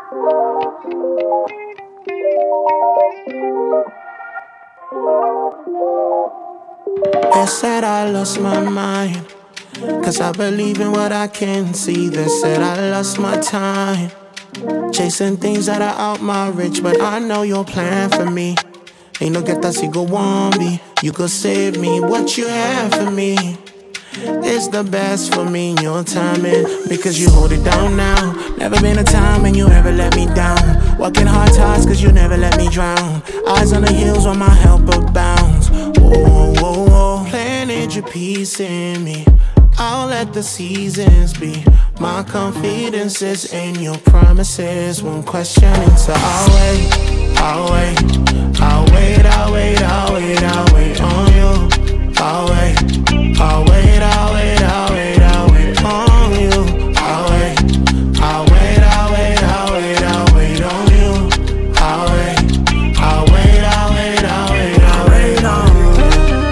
They said I lost my mind, 'cause I believe in what I can see. They said I lost my time, chasing things that are out my reach. But I know your plan for me ain't no get that you go want me. You could save me, what you have for me is the best for me. Your timing, because you hold it down now. Never been a time when you ever let me down. Walking hard times 'cause you never let me drown. Eyes on the hills where my help abounds. Oh, oh, oh. Planted your peace in me, I'll let the seasons be. My confidence is in your promises. One question, so I'll wait, I'll wait, I'll wait, I'll wait, I'll wait, I'll wait on you. I'll wait, I'll wait, I'll wait, I'll wait, I'll wait on you. I'll wait, I'll wait, I'll wait, I'll wait, I'll wait on you. I'll wait, I'll wait, I'll wait, I'll wait, I'll wait on you.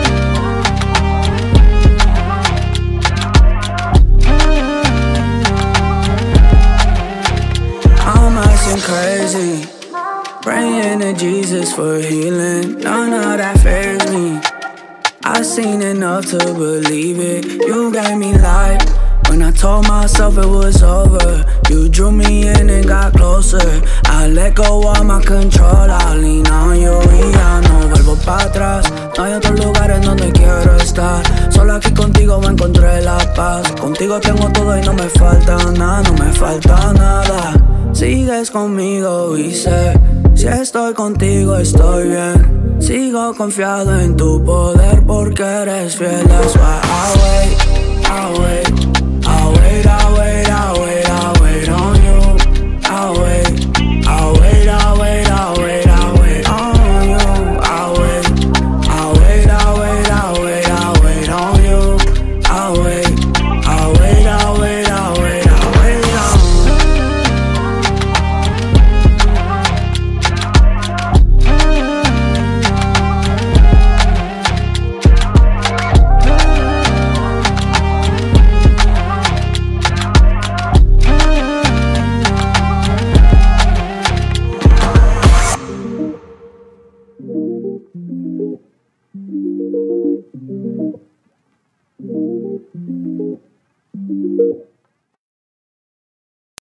I'm acting crazy, praying to Jesus for healing. None of that fails me. I seen enough to believe it. You gave me life when I told myself it was over. You drew me in and got closer. I let go of my control, I lean on you y ya no vuelvo para atrás. No hay otro lugar en donde quiero estar. Solo aquí contigo me encontré la paz. Contigo tengo todo y no me falta nada, no me falta nada. Sigues conmigo y sé, si estoy contigo estoy bien. Sigo confiado en tu poder porque eres fiel. That's why I'll wait, I'll wait, I'll wait, I'll